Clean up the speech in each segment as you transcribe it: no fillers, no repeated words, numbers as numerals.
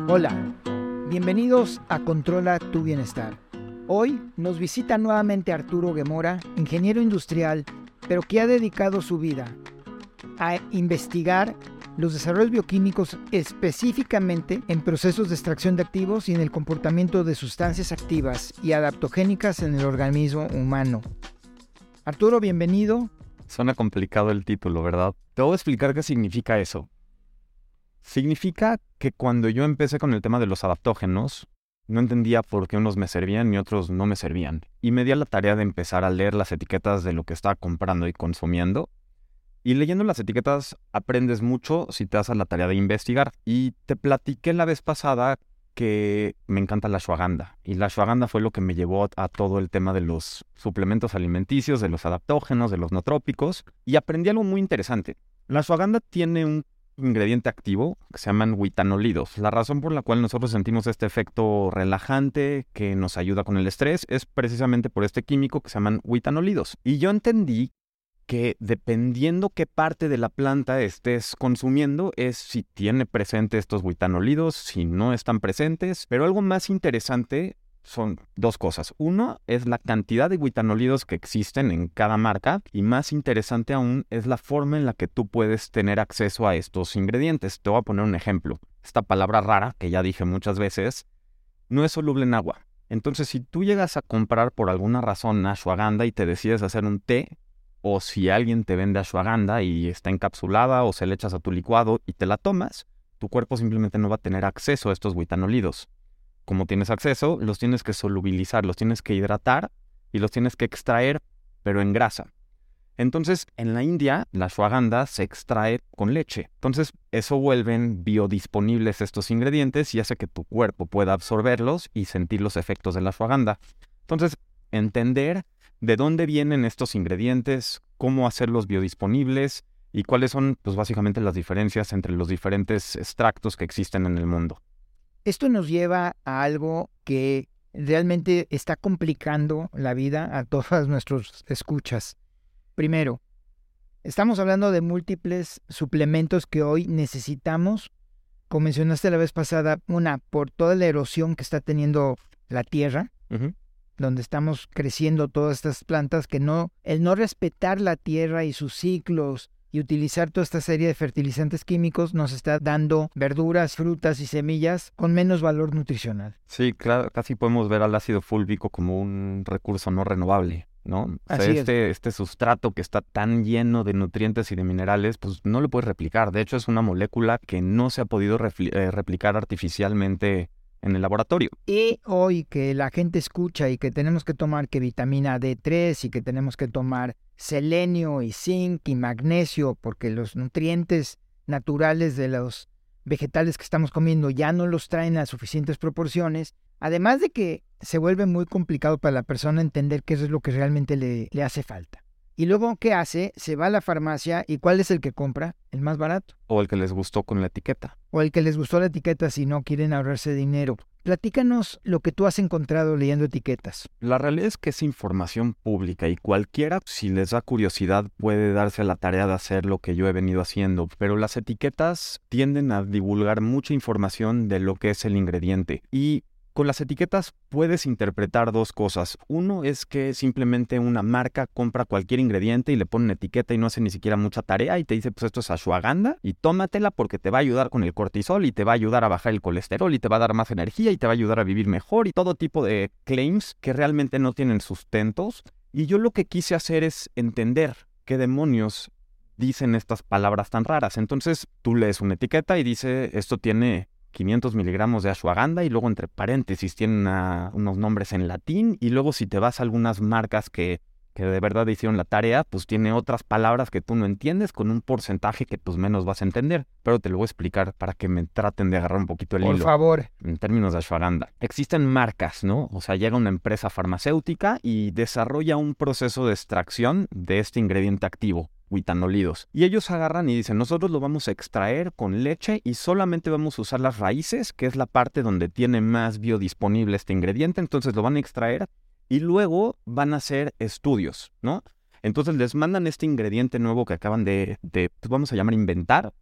Hola, bienvenidos a Controla tu Bienestar. Hoy nos visita nuevamente Arturo Guemora, ingeniero industrial, pero que ha dedicado su vida a investigar los desarrollos bioquímicos específicamente en procesos de extracción de activos y en el comportamiento de sustancias activas y adaptogénicas en el organismo humano. Arturo, bienvenido. Suena complicado el título, ¿verdad? Te voy a explicar qué significa eso. Significa que cuando yo empecé con el tema de los adaptógenos, no entendía por qué unos me servían y otros no me servían. Y me di a la tarea de empezar a leer las etiquetas de lo que estaba comprando y consumiendo. Y leyendo las etiquetas aprendes mucho si te das a la tarea de investigar. Y te platiqué la vez pasada que me encanta la ashwagandha. Y la ashwagandha fue lo que me llevó a todo el tema de los suplementos alimenticios, de los adaptógenos, de los nootrópicos. Y aprendí algo muy interesante. La ashwagandha tiene un ingrediente activo que se llaman huitanolidos. La razón por la cual nosotros sentimos este efecto relajante que nos ayuda con el estrés es precisamente por este químico que se llaman huitanolidos. Y yo entendí que dependiendo qué parte de la planta estés consumiendo es si tiene presente estos huitanolidos, si no están presentes. Pero algo más interesante son dos cosas. Uno es la cantidad de huitanolidos que existen en cada marca y más interesante aún es la forma en la que tú puedes tener acceso a estos ingredientes. Te voy a poner un ejemplo. Esta palabra rara, que ya dije muchas veces, no es soluble en agua. Entonces, si tú llegas a comprar por alguna razón ashwagandha y te decides hacer un té, o si alguien te vende ashwagandha y está encapsulada o se le echas a tu licuado y te la tomas, tu cuerpo simplemente no va a tener acceso a estos huitanolidos. Como tienes acceso, los tienes que solubilizar, los tienes que hidratar y los tienes que extraer, pero en grasa. Entonces, en la India, la ashwagandha se extrae con leche. Entonces, eso vuelven biodisponibles estos ingredientes y hace que tu cuerpo pueda absorberlos y sentir los efectos de la ashwagandha. Entonces, entender de dónde vienen estos ingredientes, cómo hacerlos biodisponibles y cuáles son, pues básicamente las diferencias entre los diferentes extractos que existen en el mundo. Esto nos lleva a algo que realmente está complicando la vida a todas nuestros escuchas. Primero, estamos hablando de múltiples suplementos que hoy necesitamos. Como mencionaste la vez pasada, una, por toda la erosión que está teniendo la tierra, donde estamos creciendo todas estas plantas, que el no respetar la tierra y sus ciclos y utilizar toda esta serie de fertilizantes químicos nos está dando verduras, frutas y semillas con menos valor nutricional. Sí, claro, casi podemos ver al ácido fúlvico como un recurso no renovable, ¿no? O sea, este sustrato que está tan lleno de nutrientes y de minerales, pues no lo puedes replicar. De hecho, es una molécula que no se ha podido replicar artificialmente en el laboratorio. Y hoy que la gente escucha y que tenemos que tomar que vitamina D3 y que tenemos que tomar selenio y zinc y magnesio porque los nutrientes naturales de los vegetales que estamos comiendo ya no los traen a suficientes proporciones, además de que se vuelve muy complicado para la persona entender qué es lo que realmente le hace falta. Y luego, ¿qué hace? Se va a la farmacia y ¿cuál es el que compra? El más barato. O el que les gustó con la etiqueta. O el que les gustó la etiqueta si no quieren ahorrarse dinero. Platícanos lo que tú has encontrado leyendo etiquetas. La realidad es que es información pública y cualquiera, si les da curiosidad, puede darse a la tarea de hacer lo que yo he venido haciendo. Pero las etiquetas tienden a divulgar mucha información de lo que es el ingrediente. Y con las etiquetas puedes interpretar dos cosas. Uno es que simplemente una marca compra cualquier ingrediente y le pone una etiqueta y no hace ni siquiera mucha tarea y te dice, pues esto es ashwagandha y tómatela porque te va a ayudar con el cortisol y te va a ayudar a bajar el colesterol y te va a dar más energía y te va a ayudar a vivir mejor y todo tipo de claims que realmente no tienen sustentos. Y yo lo que quise hacer es entender qué demonios dicen estas palabras tan raras. Entonces tú lees una etiqueta y dice, esto tiene 500 miligramos de ashwagandha y luego entre paréntesis tienen unos nombres en latín y luego si te vas a algunas marcas que de verdad hicieron la tarea, pues tiene otras palabras que tú no entiendes con un porcentaje que pues menos vas a entender. Pero te lo voy a explicar para que me traten de agarrar un poquito el hilo. Por favor. En términos de ashwagandha. Existen marcas, ¿no? O sea, llega una empresa farmacéutica y desarrolla un proceso de extracción de este ingrediente activo, huitanolidos. Y ellos agarran y dicen, nosotros lo vamos a extraer con leche y solamente vamos a usar las raíces, que es la parte donde tiene más biodisponible este ingrediente. Entonces lo van a extraer y luego van a hacer estudios, ¿no? Entonces les mandan este ingrediente nuevo que acaban de pues vamos a llamar inventar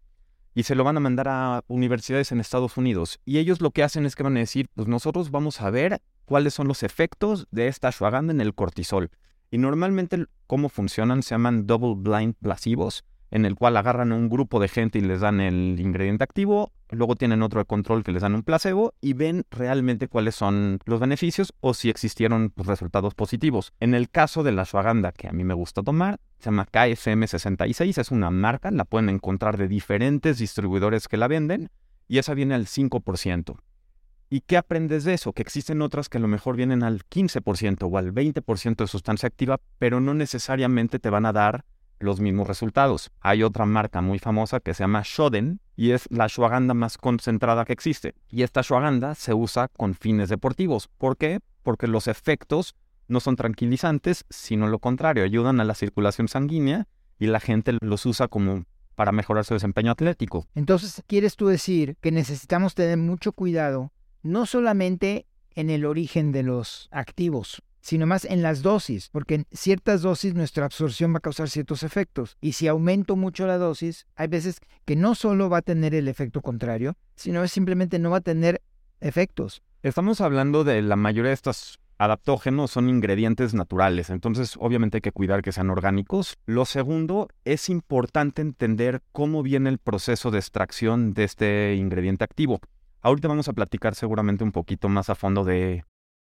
y se lo van a mandar a universidades en Estados Unidos. Y ellos lo que hacen es que van a decir, pues nosotros vamos a ver cuáles son los efectos de esta ashwagandha en el cortisol. Y normalmente, ¿cómo funcionan? Se llaman double blind placebos, en el cual agarran a un grupo de gente y les dan el ingrediente activo, luego tienen otro de control que les dan un placebo y ven realmente cuáles son los beneficios o si existieron pues, resultados positivos. En el caso de la ashwagandha que a mí me gusta tomar, se llama KFM66, es una marca, la pueden encontrar de diferentes distribuidores que la venden y esa viene al 5%. ¿Y qué aprendes de eso? Que existen otras que a lo mejor vienen al 15% o al 20% de sustancia activa, pero no necesariamente te van a dar los mismos resultados. Hay otra marca muy famosa que se llama Shoden y es la ashwagandha más concentrada que existe. Y esta ashwagandha se usa con fines deportivos. ¿Por qué? Porque los efectos no son tranquilizantes, sino lo contrario, ayudan a la circulación sanguínea y la gente los usa como para mejorar su desempeño atlético. Entonces, ¿quieres tú decir que necesitamos tener mucho cuidado, no solamente en el origen de los activos, sino más en las dosis, porque en ciertas dosis nuestra absorción va a causar ciertos efectos. Y si aumento mucho la dosis, hay veces que no solo va a tener el efecto contrario, sino simplemente no va a tener efectos. Estamos hablando de la mayoría de estos adaptógenos son ingredientes naturales, entonces obviamente hay que cuidar que sean orgánicos. Lo segundo, es importante entender cómo viene el proceso de extracción de este ingrediente activo. Ahorita vamos a platicar seguramente un poquito más a fondo de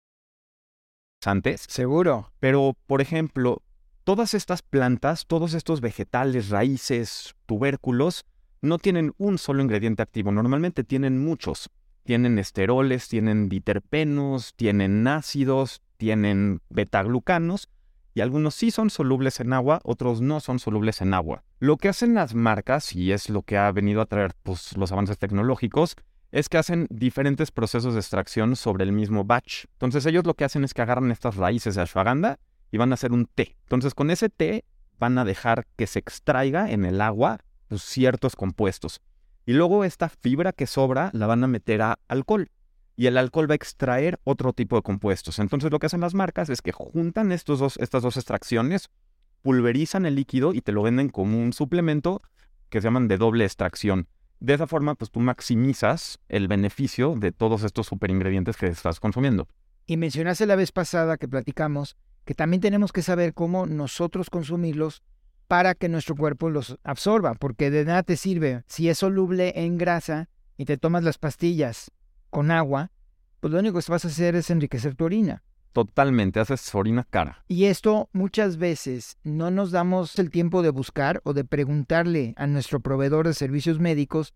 antes. Seguro. Pero, por ejemplo, todas estas plantas, todos estos vegetales, raíces, tubérculos, no tienen un solo ingrediente activo. Normalmente tienen muchos. Tienen esteroles, tienen diterpenos, tienen ácidos, tienen betaglucanos y algunos sí son solubles en agua, otros no son solubles en agua. Lo que hacen las marcas, y es lo que ha venido a traer pues, los avances tecnológicos, es que hacen diferentes procesos de extracción sobre el mismo batch. Entonces ellos lo que hacen es que agarran estas raíces de ashwagandha y van a hacer un té. Entonces con ese té van a dejar que se extraiga en el agua pues, ciertos compuestos. Y luego esta fibra que sobra la van a meter a alcohol. Y el alcohol va a extraer otro tipo de compuestos. Entonces lo que hacen las marcas es que juntan estas dos extracciones, pulverizan el líquido y te lo venden como un suplemento que se llaman de doble extracción. De esa forma, pues tú maximizas el beneficio de todos estos superingredientes que estás consumiendo. Y mencionaste la vez pasada que platicamos que también tenemos que saber cómo nosotros consumirlos para que nuestro cuerpo los absorba, porque de nada te sirve si es soluble en grasa y te tomas las pastillas con agua, pues lo único que vas a hacer es enriquecer tu orina. Totalmente, haces orina cara. Y esto muchas veces no nos damos el tiempo de buscar o de preguntarle a nuestro proveedor de servicios médicos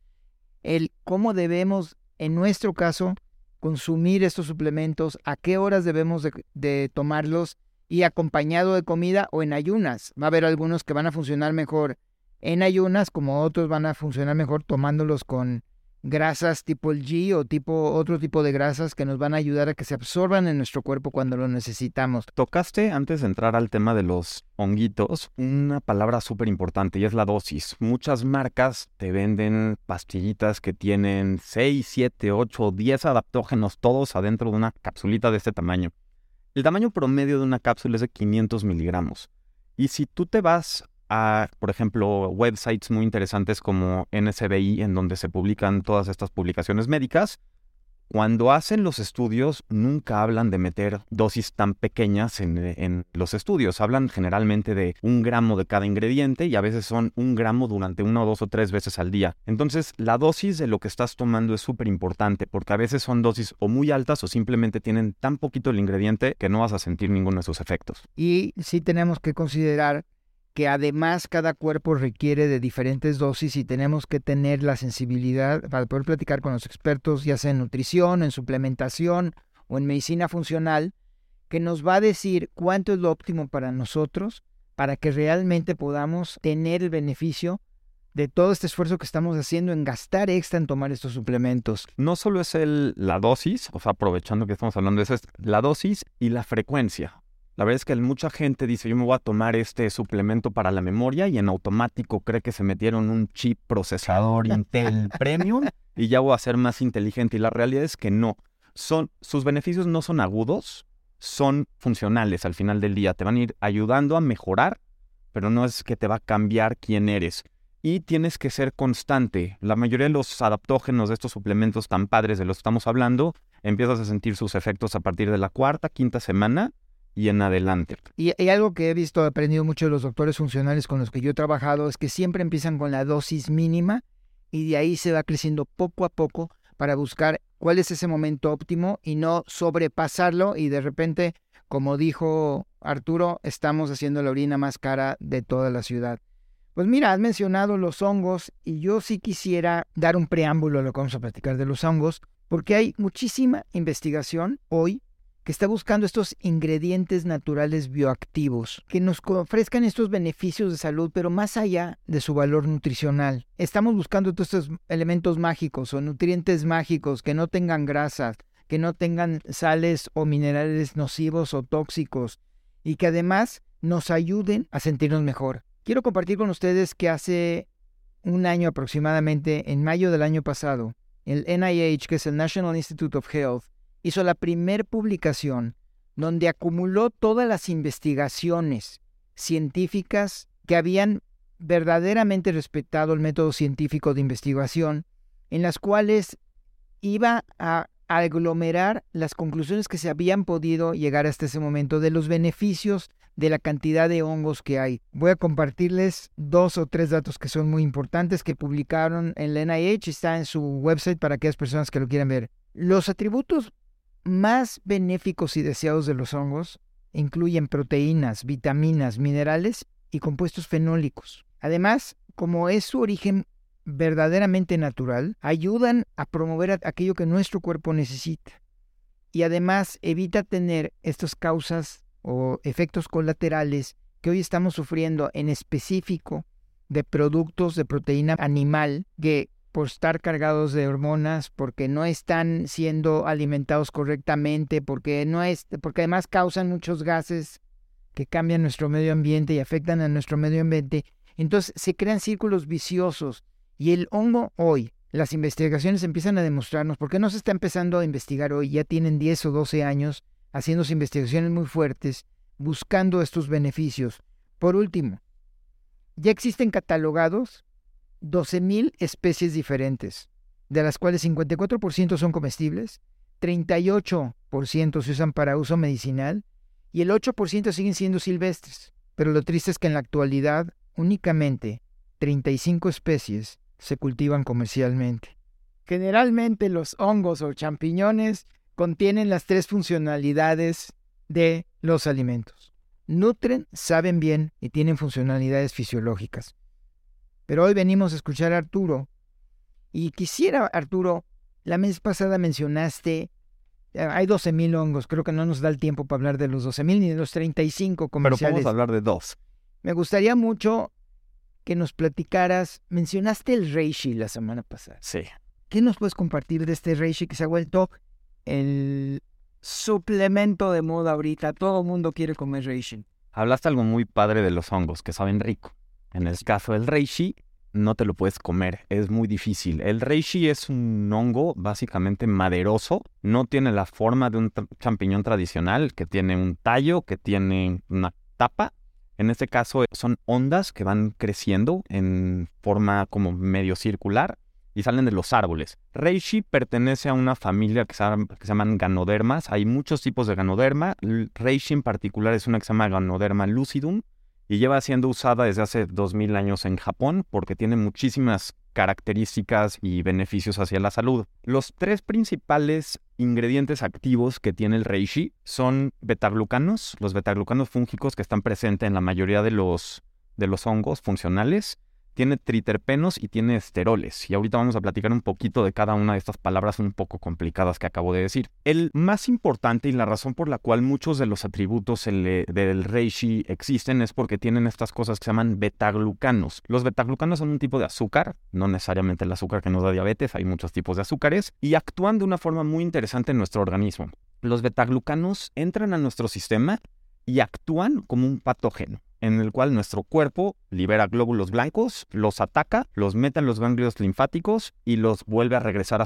el cómo debemos, en nuestro caso, consumir estos suplementos, a qué horas debemos de tomarlos y acompañado de comida o en ayunas. Va a haber algunos que van a funcionar mejor en ayunas, como otros van a funcionar mejor tomándolos con grasas tipo el ghee o otro tipo de grasas que nos van a ayudar a que se absorban en nuestro cuerpo cuando lo necesitamos. Tocaste, antes de entrar al tema de los honguitos, una palabra súper importante y es la dosis. Muchas marcas te venden pastillitas que tienen 6, 7, 8, 10 adaptógenos todos adentro de una capsulita de este tamaño. El tamaño promedio de una cápsula es de 500 miligramos. Y si tú te vas a, por ejemplo, websites muy interesantes como NSBI, en donde se publican todas estas publicaciones médicas, cuando hacen los estudios nunca hablan de meter dosis tan pequeñas en los estudios. Hablan generalmente de 1 gramo de cada ingrediente y a veces son 1 gramo durante 1, 2 o 3 veces al día. Entonces la dosis de lo que estás tomando es súper importante porque a veces son dosis o muy altas o simplemente tienen tan poquito el ingrediente que no vas a sentir ninguno de sus efectos. Y sí tenemos que considerar que además cada cuerpo requiere de diferentes dosis y tenemos que tener la sensibilidad para poder platicar con los expertos, ya sea en nutrición, en suplementación o en medicina funcional, que nos va a decir cuánto es lo óptimo para nosotros para que realmente podamos tener el beneficio de todo este esfuerzo que estamos haciendo en gastar extra en tomar estos suplementos. No solo es la dosis, o sea, aprovechando que estamos hablando de eso, es la dosis y la frecuencia. La verdad es que mucha gente dice, yo me voy a tomar este suplemento para la memoria y en automático cree que se metieron un chip procesador Intel Premium y ya voy a ser más inteligente. Y la realidad es que no. Sus beneficios no son agudos, son funcionales al final del día. Te van a ir ayudando a mejorar, pero no es que te va a cambiar quién eres. y tienes que ser constante. La mayoría de los adaptógenos de estos suplementos tan padres de los que estamos hablando, empiezas a sentir sus efectos a partir de la cuarta, quinta semana y en adelante. Y algo que he visto, aprendido mucho de los doctores funcionales con los que yo he trabajado, es que siempre empiezan con la dosis mínima y de ahí se va creciendo poco a poco para buscar cuál es ese momento óptimo y no sobrepasarlo y de repente, como dijo Arturo, estamos haciendo la orina más cara de toda la ciudad. Pues mira, has mencionado los hongos y yo sí quisiera dar un preámbulo a lo que vamos a platicar de los hongos, porque hay muchísima investigación hoy que está buscando estos ingredientes naturales bioactivos que nos ofrezcan estos beneficios de salud, pero más allá de su valor nutricional. Estamos buscando todos estos elementos mágicos o nutrientes mágicos que no tengan grasas, que no tengan sales o minerales nocivos o tóxicos y que además nos ayuden a sentirnos mejor. Quiero compartir con ustedes que hace un año aproximadamente, en mayo del año pasado, el NIH, que es el National Institute of Health, hizo la primer publicación donde acumuló todas las investigaciones científicas que habían verdaderamente respetado el método científico de investigación, en las cuales iba a aglomerar las conclusiones que se habían podido llegar hasta ese momento de los beneficios de la cantidad de hongos que hay. Voy a compartirles 2 o 3 datos que son muy importantes que publicaron en la NIH, está en su website para aquellas personas que lo quieran ver. Los atributos más benéficos y deseados de los hongos incluyen proteínas, vitaminas, minerales y compuestos fenólicos. Además, como es su origen verdaderamente natural, ayudan a promover aquello que nuestro cuerpo necesita. Y además evita tener estas causas o efectos colaterales que hoy estamos sufriendo, en específico de productos de proteína animal que por estar cargados de hormonas, porque no están siendo alimentados correctamente, porque además causan muchos gases que cambian nuestro medio ambiente y afectan a nuestro medio ambiente. Entonces se crean círculos viciosos. Y el hongo hoy, las investigaciones empiezan a demostrarnos, porque no se está empezando a investigar hoy, ya tienen 10 o 12 años haciéndose investigaciones muy fuertes, buscando estos beneficios. Por último, ya existen catalogados 12,000 especies diferentes, de las cuales 54% son comestibles, 38% se usan para uso medicinal y el 8% siguen siendo silvestres. Pero lo triste es que en la actualidad únicamente 35 especies se cultivan comercialmente. Generalmente los hongos o champiñones contienen las 3 funcionalidades de los alimentos. Nutren, saben bien y tienen funcionalidades fisiológicas. Pero hoy venimos a escuchar a Arturo. Y quisiera, Arturo, la vez pasada mencionaste, hay 12,000 hongos, creo que no nos da el tiempo para hablar de los 12,000 ni de los 35 comerciales. Pero podemos hablar de 2. Me gustaría mucho que nos platicaras, mencionaste el reishi la semana pasada. Sí. ¿Qué nos puedes compartir de este reishi que se ha vuelto el suplemento de moda ahorita? Todo el mundo quiere comer reishi. Hablaste algo muy padre de los hongos, que saben rico. En el caso del reishi, no te lo puedes comer, es muy difícil. El reishi es un hongo básicamente maderoso, no tiene la forma de un champiñón tradicional, que tiene un tallo, que tiene una tapa. En este caso son ondas que van creciendo en forma como medio circular y salen de los árboles. Reishi pertenece a una familia que se llaman ganodermas. Hay muchos tipos de ganoderma. El reishi en particular es una que se llama Ganoderma lucidum y lleva siendo usada desde hace 2000 años en Japón porque tiene muchísimas características y beneficios hacia la salud. Los 3 principales ingredientes activos que tiene el reishi son betaglucanos, los betaglucanos fúngicos que están presentes en la mayoría de los hongos funcionales. Tiene triterpenos y tiene esteroles. Y ahorita vamos a platicar un poquito de cada una de estas palabras un poco complicadas que acabo de decir. El más importante y la razón por la cual muchos de los atributos del reishi existen es porque tienen estas cosas que se llaman betaglucanos. Los betaglucanos son un tipo de azúcar, no necesariamente el azúcar que nos da diabetes, hay muchos tipos de azúcares, y actúan de una forma muy interesante en nuestro organismo. Los betaglucanos entran a nuestro sistema y actúan como un patógeno, en el cual nuestro cuerpo libera glóbulos blancos, los ataca, los mete en los ganglios linfáticos y los vuelve a regresar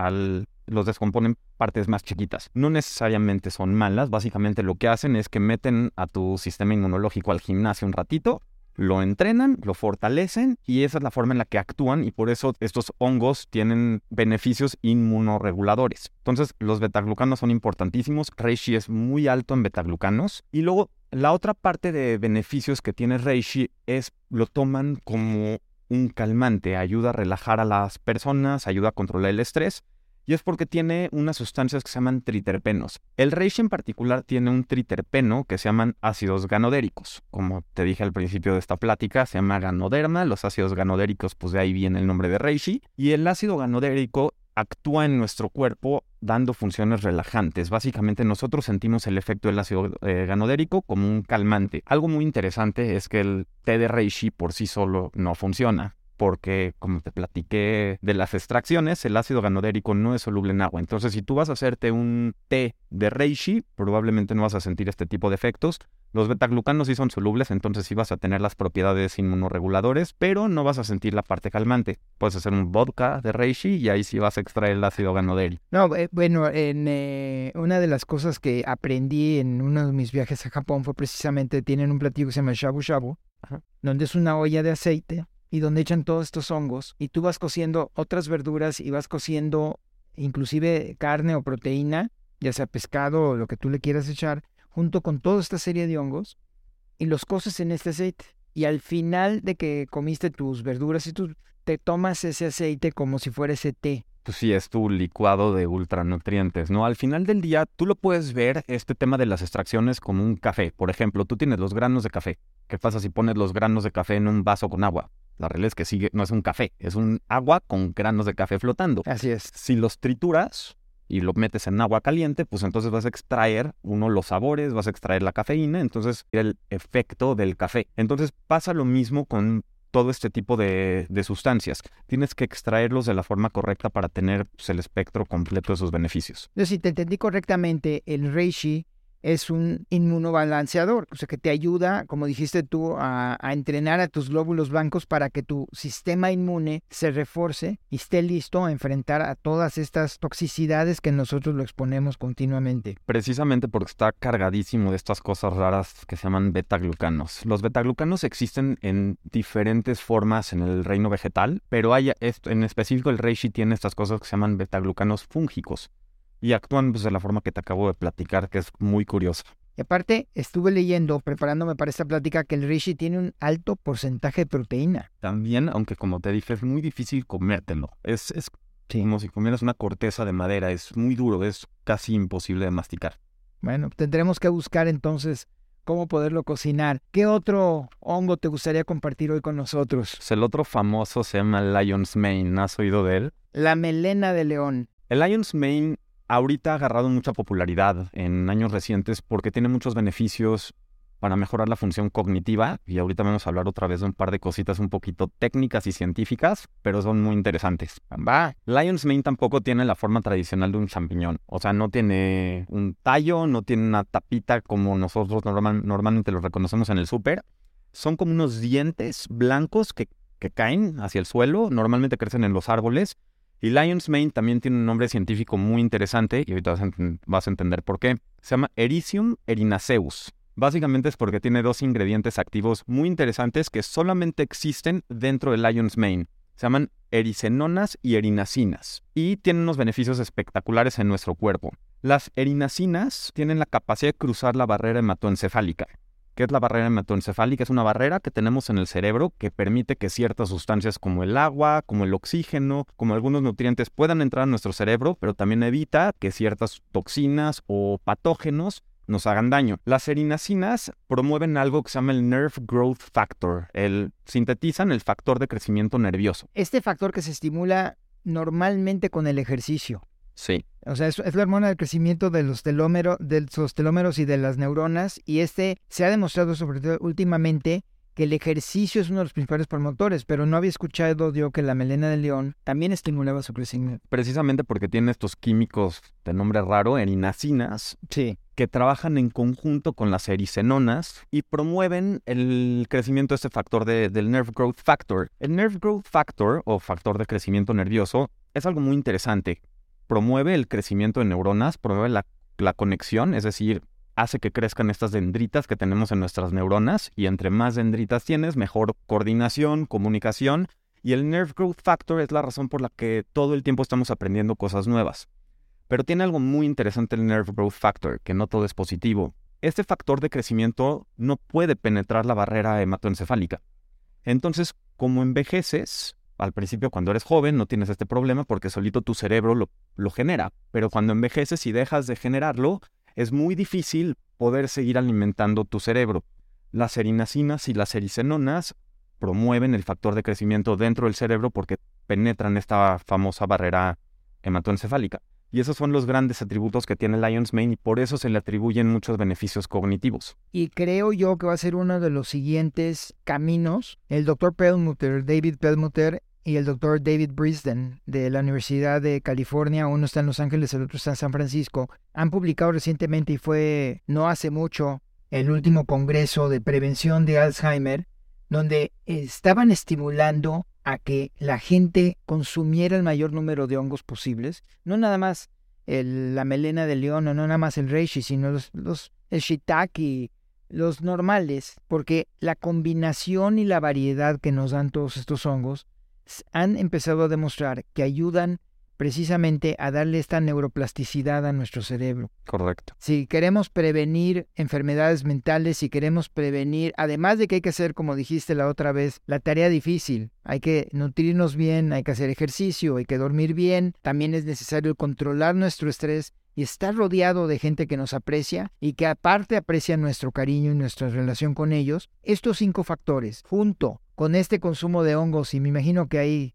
los descompone en partes más chiquitas. No necesariamente son malas, básicamente lo que hacen es que meten a tu sistema inmunológico al gimnasio un ratito, lo entrenan, lo fortalecen y esa es la forma en la que actúan y por eso estos hongos tienen beneficios inmunorreguladores. Entonces, los betaglucanos son importantísimos. Reishi es muy alto en betaglucanos y luego la otra parte de beneficios que tiene Reishi es lo toman como un calmante, ayuda a relajar a las personas, ayuda a controlar el estrés. Y es porque tiene unas sustancias que se llaman triterpenos. El reishi en particular tiene un triterpeno que se llaman ácidos ganodéricos. Como te dije al principio de esta plática, se llama ganoderma. Los ácidos ganodéricos, pues de ahí viene el nombre de reishi. Y el ácido ganodérico actúa en nuestro cuerpo dando funciones relajantes. Básicamente nosotros sentimos el efecto del ácido ganodérico como un calmante. Algo muy interesante es que el té de reishi por sí solo no funciona. Porque, como te platiqué de las extracciones, el ácido ganodérico no es soluble en agua. Entonces, si tú vas a hacerte un té de reishi, probablemente no vas a sentir este tipo de efectos. Los betaglucanos sí son solubles, entonces sí vas a tener las propiedades inmunorreguladores, pero no vas a sentir la parte calmante. Puedes hacer un vodka de reishi y ahí sí vas a extraer el ácido ganodérico. No, bueno, una de las cosas que aprendí en uno de mis viajes a Japón fue precisamente, tienen un platillo que se llama shabu shabu, donde es una olla de aceite y donde echan todos estos hongos y tú vas cociendo otras verduras y vas cociendo inclusive carne o proteína, ya sea pescado o lo que tú le quieras echar, junto con toda esta serie de hongos y los coces en este aceite. Y al final de que comiste tus verduras y tú te tomas ese aceite como si fuera ese té. Pues sí, es tu licuado de ultranutrientes, ¿no? Al final del día, tú lo puedes ver, este tema de las extracciones, como un café. Por ejemplo, tú tienes los granos de café. ¿Qué pasa si pones los granos de café en un vaso con agua? La realidad es que no es un café, es un agua con granos de café flotando. Así es. Si los trituras y lo metes en agua caliente, pues entonces vas a extraer, los sabores, vas a extraer la cafeína, entonces el efecto del café. Entonces pasa lo mismo con todo este tipo de sustancias. Tienes que extraerlos de la forma correcta para tener pues, el espectro completo de sus beneficios. Entonces, si te entendí correctamente, el reishi es un inmunobalanceador, o sea que te ayuda, como dijiste tú, a entrenar a tus glóbulos blancos para que tu sistema inmune se refuerce y esté listo a enfrentar a todas estas toxicidades que nosotros lo exponemos continuamente. Precisamente porque está cargadísimo de estas cosas raras que se llaman betaglucanos. Los betaglucanos existen en diferentes formas en el reino vegetal, pero en específico el reishi tiene estas cosas que se llaman betaglucanos fúngicos. Y actúan pues, de la forma que te acabo de platicar, que es muy curiosa. Y aparte, estuve leyendo, preparándome para esta plática, que el reishi tiene un alto porcentaje de proteína. También, aunque como te dije, es muy difícil comértelo. Es como si comieras una corteza de madera. Es muy duro, es casi imposible de masticar. Bueno, tendremos que buscar entonces cómo poderlo cocinar. ¿Qué otro hongo te gustaría compartir hoy con nosotros? Pues el otro famoso se llama Lion's Mane. ¿Has oído de él? La melena de león. El Lion's Mane ahorita ha agarrado mucha popularidad en años recientes porque tiene muchos beneficios para mejorar la función cognitiva y ahorita vamos a hablar otra vez de un par de cositas un poquito técnicas y científicas, pero son muy interesantes. Lion's Mane tampoco tiene la forma tradicional de un champiñón, o sea, no tiene un tallo, no tiene una tapita como nosotros normalmente los reconocemos en el súper. Son como unos dientes blancos que caen hacia el suelo, normalmente crecen en los árboles. Y Lion's Mane también tiene un nombre científico muy interesante, y ahorita vas a entender por qué. Se llama Ericium erinaceus. Básicamente es porque tiene dos ingredientes activos muy interesantes que solamente existen dentro del Lion's Mane. Se llaman ericenonas y erinacinas. Y tienen unos beneficios espectaculares en nuestro cuerpo. Las erinacinas tienen la capacidad de cruzar la barrera hematoencefálica. ¿Qué es la barrera hematoencefálica? Es una barrera que tenemos en el cerebro que permite que ciertas sustancias como el agua, como el oxígeno, como algunos nutrientes puedan entrar a nuestro cerebro, pero también evita que ciertas toxinas o patógenos nos hagan daño. Las erinacinas promueven algo que se llama el Nerve Growth Factor. Sintetizan el factor de crecimiento nervioso. Este factor que se estimula normalmente con el ejercicio. Sí. O sea, es la hormona del crecimiento de los telómeros y de las neuronas, y se ha demostrado sobre todo últimamente que el ejercicio es uno de los principales promotores, pero no había escuchado yo que la melena de león también estimulaba su crecimiento. Precisamente porque tiene estos químicos de nombre raro, erinacinas, sí, que trabajan en conjunto con las ericenonas y promueven el crecimiento de este factor del Nerve Growth Factor. El Nerve Growth Factor, o factor de crecimiento nervioso, es algo muy interesante. Promueve el crecimiento de neuronas, promueve la conexión, es decir, hace que crezcan estas dendritas que tenemos en nuestras neuronas, y entre más dendritas tienes, mejor coordinación, comunicación, y el Nerve Growth Factor es la razón por la que todo el tiempo estamos aprendiendo cosas nuevas. Pero tiene algo muy interesante el Nerve Growth Factor, que no todo es positivo. Este factor de crecimiento no puede penetrar la barrera hematoencefálica. Entonces, como envejeces, al principio cuando eres joven no tienes este problema porque solito tu cerebro lo genera, pero cuando envejeces y dejas de generarlo, es muy difícil poder seguir alimentando tu cerebro. Las serinacinas y las ericenonas promueven el factor de crecimiento dentro del cerebro porque penetran esta famosa barrera hematoencefálica. Y esos son los grandes atributos que tiene Lion's Mane y por eso se le atribuyen muchos beneficios cognitivos. Y creo yo que va a ser uno de los siguientes caminos. El doctor Perlmutter, David Perlmutter, y el doctor David Brisden de la Universidad de California, uno está en Los Ángeles, el otro está en San Francisco, han publicado recientemente, y fue no hace mucho, el último congreso de prevención de Alzheimer, donde estaban estimulando a que la gente consumiera el mayor número de hongos posibles, no nada más la melena de león, o no nada más el reishi, sino el shiitake, los normales, porque la combinación y la variedad que nos dan todos estos hongos han empezado a demostrar que ayudan precisamente a darle esta neuroplasticidad a nuestro cerebro. Correcto. Si queremos prevenir enfermedades mentales, si queremos prevenir, además de que hay que hacer, como dijiste la otra vez, la tarea difícil, hay que nutrirnos bien, hay que hacer ejercicio, hay que dormir bien, también es necesario controlar nuestro estrés y estar rodeado de gente que nos aprecia y que aparte aprecia nuestro cariño y nuestra relación con ellos. Estos 5 factores, junto con este consumo de hongos, y me imagino que hay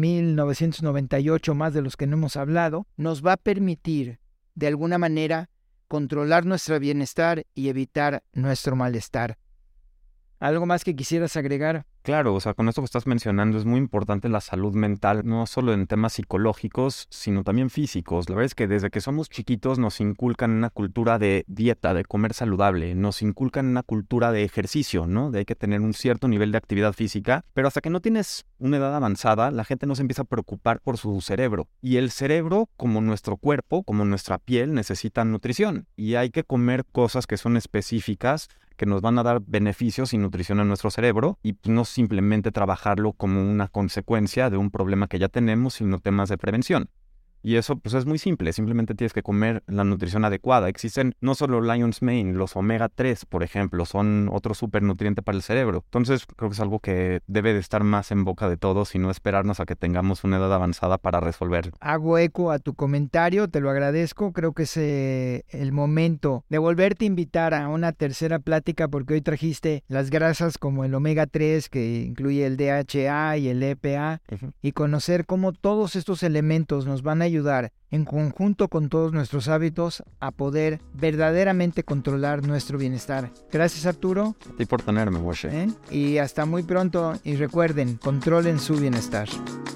11.998 más de los que no hemos hablado, nos va a permitir, de alguna manera, controlar nuestro bienestar y evitar nuestro malestar. ¿Algo más que quisieras agregar? Claro, o sea, con esto que estás mencionando es muy importante la salud mental, no solo en temas psicológicos, sino también físicos. La verdad es que desde que somos chiquitos nos inculcan una cultura de dieta, de comer saludable, nos inculcan una cultura de ejercicio, ¿no? De hay que tener un cierto nivel de actividad física, pero hasta que no tienes una edad avanzada, la gente no se empieza a preocupar por su cerebro. Y el cerebro, como nuestro cuerpo, como nuestra piel, necesita nutrición. Y hay que comer cosas que son específicas, que nos van a dar beneficios y nutrición a nuestro cerebro, y no simplemente trabajarlo como una consecuencia de un problema que ya tenemos, sino temas de prevención. Y eso pues es muy simple, simplemente tienes que comer la nutrición adecuada. Existen no solo Lion's Mane, los omega 3, por ejemplo, son otro supernutriente para el cerebro. Entonces creo que es algo que debe de estar más en boca de todos y no esperarnos a que tengamos una edad avanzada para resolverlo. Hago eco a tu comentario, te lo agradezco. Creo que es el momento de volverte a invitar a una tercera plática, porque hoy trajiste las grasas como el omega 3, que incluye el DHA y el EPA, y conocer cómo todos estos elementos nos van a ayudar en conjunto con todos nuestros hábitos a poder verdaderamente controlar nuestro bienestar. Gracias, Arturo. A ti por tenerme, Moshe. Y hasta muy pronto, y recuerden, controlen su bienestar.